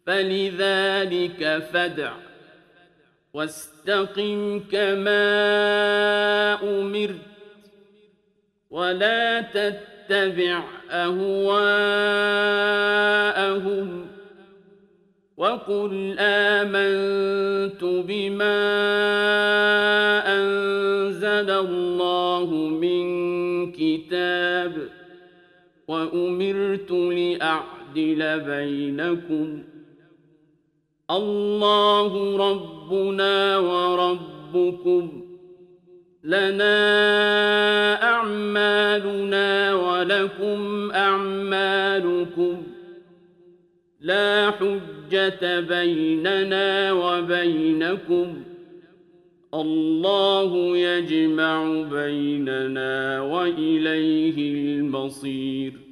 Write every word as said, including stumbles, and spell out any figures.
فلذلك فادع واستقم كما أمرت ولا تتبع أهواءهم وقل آمنت بما أنزل الله من كتاب وأمرت لأعدل بينكم الله ربنا وربكم لنا أعمالنا ولكم أعمالكم لا حجة بيننا وبينكم الله يجمع بيننا وإليه المصير